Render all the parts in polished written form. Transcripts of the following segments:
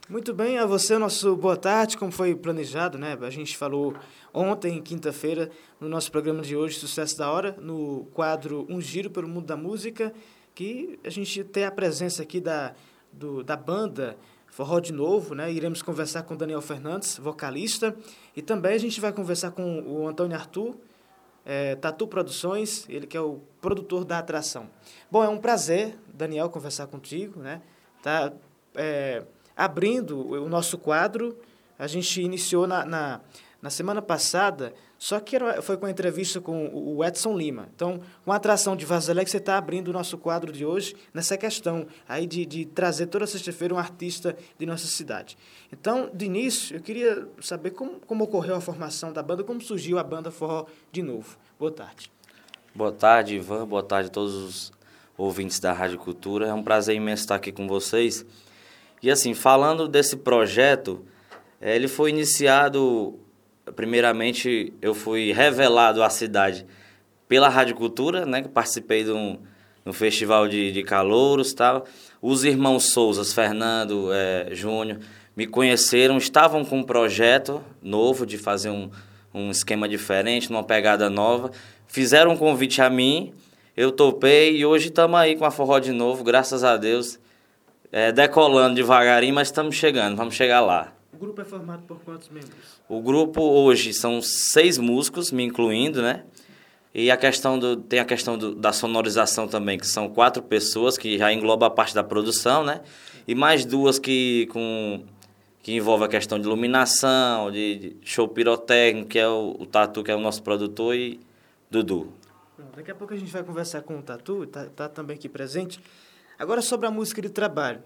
Muito bem, a você, nosso boa tarde, como foi planejado, né? A gente falou ontem, quinta-feira, no nosso programa de hoje, Sucesso da Hora, no quadro Um Giro pelo Mundo da Música, que a gente tem a presença aqui da banda Forró de Novo, né? Iremos conversar com Daniel Fernandes, vocalista, e também a gente vai conversar com o Antônio Arthur, Tatu Produções, ele que é o produtor da atração. Bom, é um prazer, Daniel, conversar contigo, né? Tá, abrindo o nosso quadro, a gente iniciou na semana passada, só que foi com a entrevista com o Edson Lima. Então, com a atração de Vazelé, que você está abrindo o nosso quadro de hoje, nessa questão aí de trazer toda sexta-feira um artista de nossa cidade. Então, de início, eu queria saber como ocorreu a formação da banda, como surgiu a banda Forró de Novo. Boa tarde. Boa tarde, Ivan. Boa tarde a todos os ouvintes da Rádio Cultura. É um prazer imenso estar aqui com vocês. E assim, falando desse projeto, ele foi iniciado, primeiramente, eu fui revelado à cidade pela Rádio Cultura, né, que participei de um festival de calouros e tal. Os irmãos Souzas, Fernando, Júnior, me conheceram, estavam com um projeto novo de fazer um esquema diferente, uma pegada nova. Fizeram um convite a mim, eu topei e hoje estamos aí com a Forró de Novo, graças a Deus. Decolando devagarinho, mas estamos chegando, vamos chegar lá. O grupo é formado por quantos membros? O grupo hoje são 6 músicos, me incluindo, né? E tem a questão da sonorização também, que são 4 pessoas, que já engloba a parte da produção, né? E mais 2 que envolve a questão de iluminação, de show pirotécnico, que é o Tatu, que é o nosso produtor, e Dudu. Daqui a pouco a gente vai conversar com o Tatu, tá também aqui presente. Agora, sobre a música de trabalho,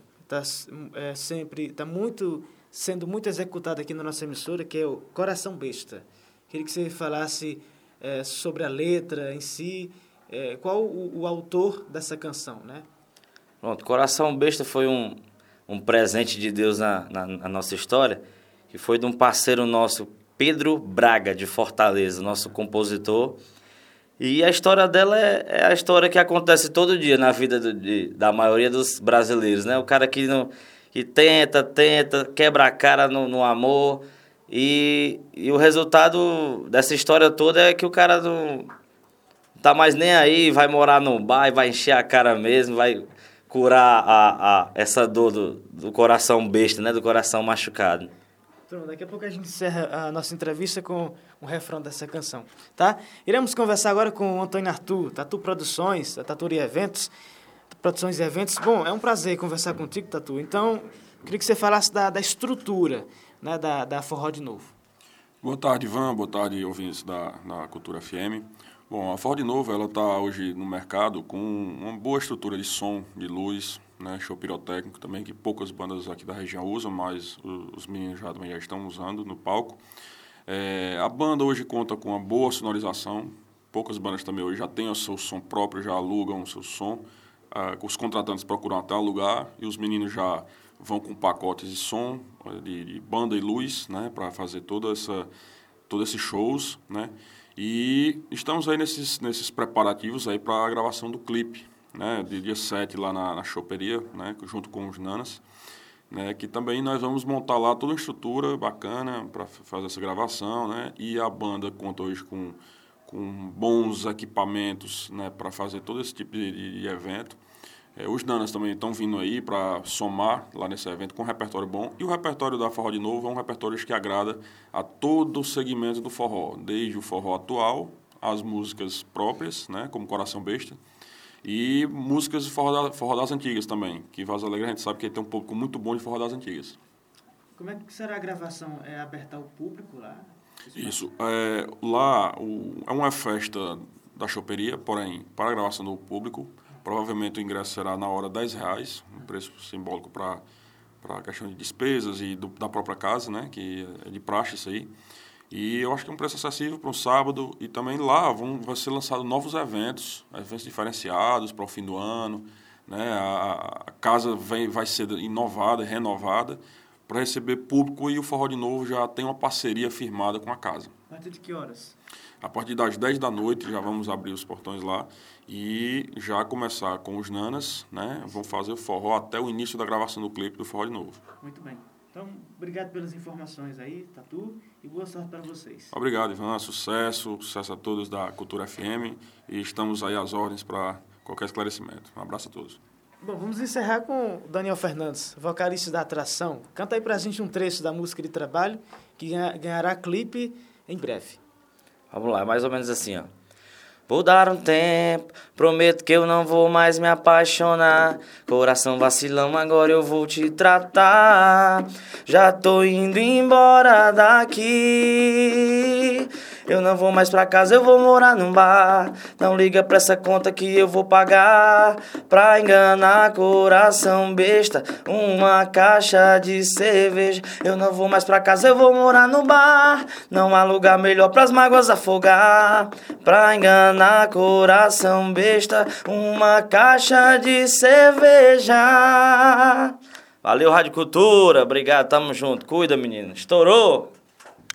sendo muito executada aqui na nossa emissora, que é o Coração Besta. Queria que você falasse sobre a letra em si, qual o autor dessa canção, né? Pronto, Coração Besta foi um presente de Deus na nossa história, que foi de um parceiro nosso, Pedro Braga, de Fortaleza, nosso compositor. E a história dela é a história que acontece todo dia na vida da maioria dos brasileiros, né? O cara que tenta, quebra a cara no amor. E o resultado dessa história toda é que o cara não tá mais nem aí, vai morar num bar, vai encher a cara mesmo, vai curar essa dor do coração besta, né? Do coração machucado. Pronto, daqui a pouco a gente encerra a nossa entrevista com o refrão dessa canção, tá? Iremos conversar agora com o Antônio Arthur, Tatu Produções, Tatu e Eventos, Produções e Eventos. Bom, é um prazer conversar contigo, Tatu. Então, queria que você falasse da estrutura, né, da Forró de Novo. Boa tarde, Ivan. Boa tarde, ouvintes da Cultura FM. Bom, a Forró de Novo, ela está hoje no mercado com uma boa estrutura de som, de luz, né, show pirotécnico também, que poucas bandas aqui da região usam, mas os meninos também já estão usando no palco. A banda hoje conta com uma boa sonorização, poucas bandas também hoje já têm o seu som próprio, já alugam o seu som. Os contratantes procuram até alugar e os meninos já vão com pacotes de som, de banda e luz, né, para fazer todos esses shows, né. E estamos aí nesses preparativos aí para a gravação do clipe, né, de dia 7 lá na choperia, né, junto com os Nanas, né, que também nós vamos montar lá toda uma estrutura bacana para fazer essa gravação, né, e a banda conta hoje com bons equipamentos, né, para fazer todo esse tipo de evento. Os Nanas também estão vindo aí para somar lá nesse evento com um repertório bom. E o repertório da Forró de Novo é um repertório que agrada a todo o segmento do forró, desde o forró atual, as músicas próprias, né, como Coração Besta, e músicas de forró das antigas também, que Vaza Alegre a gente sabe que tem um público muito bom de forró das antigas. Como é que será a gravação? É aberta ao público lá? Isso. Lá é uma festa da choperia, porém, para a gravação do público, provavelmente o ingresso será na hora R$10, um preço simbólico para a questão de despesas e da própria casa, né, que é de praxe isso aí. E eu acho que é um preço acessível para um sábado. E também lá vai ser lançado novos eventos diferenciados para o fim do ano, né? A casa vai ser inovada, renovada, para receber público, e o Forró de Novo já tem uma parceria firmada com a casa. A partir de que horas? A partir das 10 da noite já vamos abrir os portões lá e já começar com os Nanas, né? Vão fazer o forró até o início da gravação do clipe do Forró de Novo. Muito bem. Então, obrigado pelas informações aí, Tatu, e boa sorte para vocês. Obrigado, Ivan. Sucesso a todos da Cultura FM e estamos aí às ordens para qualquer esclarecimento. Um abraço a todos. Bom, vamos encerrar com o Daniel Fernandes, vocalista da Atração. Canta aí pra gente um trecho da música de trabalho que ganhará clipe em breve. Vamos lá, mais ou menos assim, ó. Vou dar um tempo, prometo que eu não vou mais me apaixonar. Coração vacilão, agora eu vou te tratar. Já tô indo embora daqui. Eu não vou mais pra casa, eu vou morar num bar. Não liga pra essa conta que eu vou pagar. Pra enganar coração besta, uma caixa de cerveja. Eu não vou mais pra casa, eu vou morar no bar. Não há lugar melhor pras mágoas afogar. Pra enganar coração besta, uma caixa de cerveja. Valeu, Rádio Cultura. Obrigado, tamo junto. Cuida, menino. Estourou!